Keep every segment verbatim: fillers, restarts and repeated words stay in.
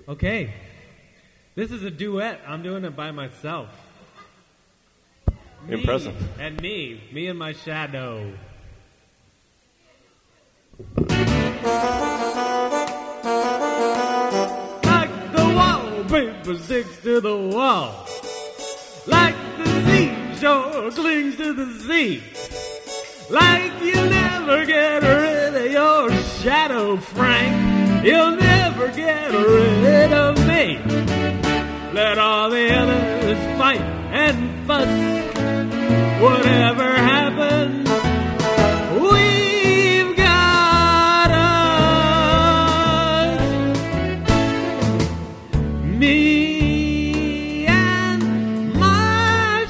Okay. This is a duet. I'm doing it by myself. Impressive. Me and me. Me and my shadow. Like the wallpaper sticks to the wall. Like the seashore clings to the sea. Like you never get rid of your shadow, Frank. You'll never get rid of me. Let all the others fight and fuss. Whatever happens, we've got us. Me and my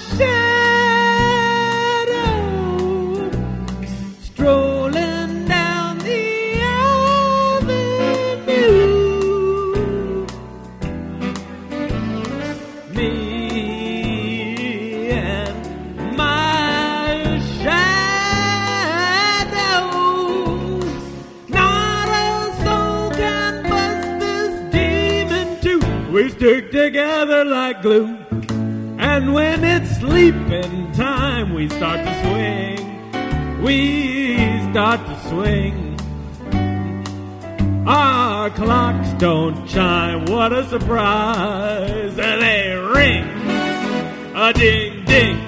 shadow strolling down the avenue. Me and my shadow. Not a soul can bust this demon too. We stick together like glue. And when it's sleeping time, we start to swing. We start to swing. Our clocks don't chime. What a surprise. And they ring. A ding ding.